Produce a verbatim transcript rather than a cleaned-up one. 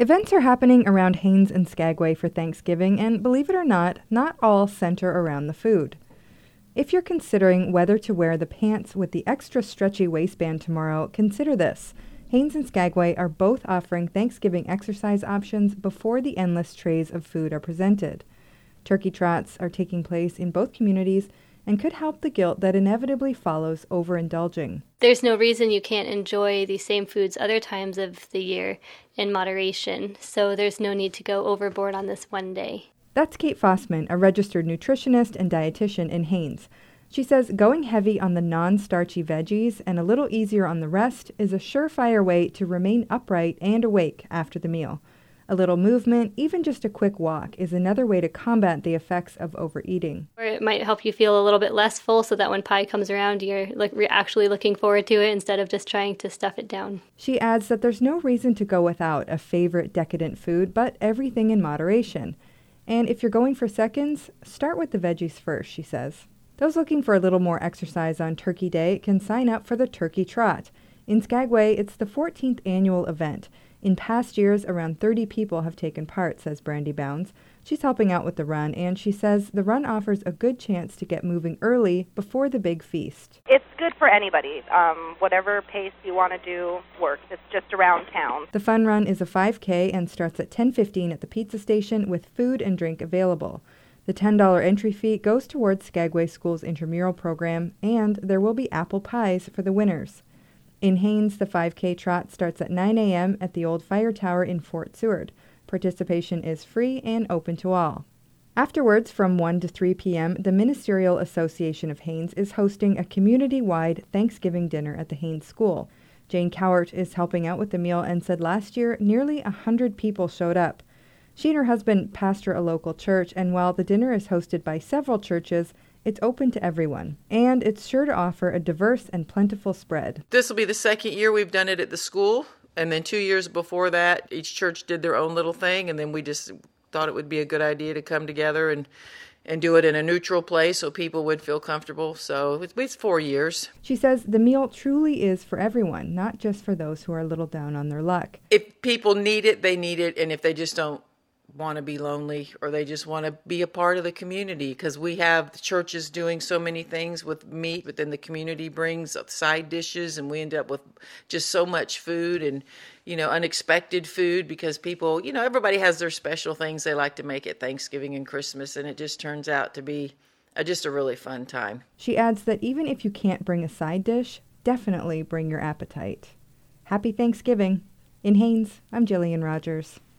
Events are happening around Haines and Skagway for Thanksgiving, and believe it or not, not all center around the food. If you're considering whether to wear the pants with the extra stretchy waistband tomorrow, consider this. Haines and Skagway are both offering Thanksgiving exercise options before the endless trays of food are presented. Turkey trots are taking place in both communities and could help the guilt that inevitably follows overindulging. There's no reason you can't enjoy these same foods other times of the year in moderation, so there's no need to go overboard on this one day. That's Kate Fossman, a registered nutritionist and dietitian in Haines. She says going heavy on the non-starchy veggies and a little easier on the rest is a surefire way to remain upright and awake after the meal. A little movement, even just a quick walk, is another way to combat the effects of overeating. Or it might help you feel a little bit less full so that when pie comes around, you're like re- actually looking forward to it instead of just trying to stuff it down. She adds that there's no reason to go without a favorite decadent food, but everything in moderation. And if you're going for seconds, start with the veggies first, she says. Those looking for a little more exercise on Turkey Day can sign up for the Turkey Trot. In Skagway, it's the fourteenth annual event. In past years, around thirty people have taken part, says Brandy Bounds. She's helping out with the run, and she says the run offers a good chance to get moving early before the big feast. It's good for anybody. Um, whatever pace you want to do works. It's just around town. The fun run is a five K and starts at ten fifteen at the pizza station with food and drink available. The ten dollars entry fee goes towards Skagway School's intramural program, and there will be apple pies for the winners. In Haines, the five K trot starts at nine a.m. at the old fire tower in Fort Seward. Participation is free and open to all. Afterwards, from one to three p.m., the Ministerial Association of Haines is hosting a community-wide Thanksgiving dinner at the Haines School. Jane Cowart is helping out with the meal and said last year nearly one hundred people showed up. She and her husband pastor a local church, and while the dinner is hosted by several churches, it's open to everyone, and it's sure to offer a diverse and plentiful spread. This will be the second year we've done it at the school, and then two years before that, each church did their own little thing, and then we just thought it would be a good idea to come together and, and do it in a neutral place so people would feel comfortable. So it's, it's four years. She says the meal truly is for everyone, not just for those who are a little down on their luck. If people need it, they need it, and if they just don't want to be lonely or they just want to be a part of the community, because we have the churches doing so many things with meat, but then the community brings side dishes and we end up with just so much food and, you know, unexpected food because people, you know, everybody has their special things they like to make at Thanksgiving and Christmas, and it just turns out to be a, just a really fun time. She adds that even if you can't bring a side dish, definitely bring your appetite. Happy Thanksgiving. In Haines, I'm Jillian Rogers.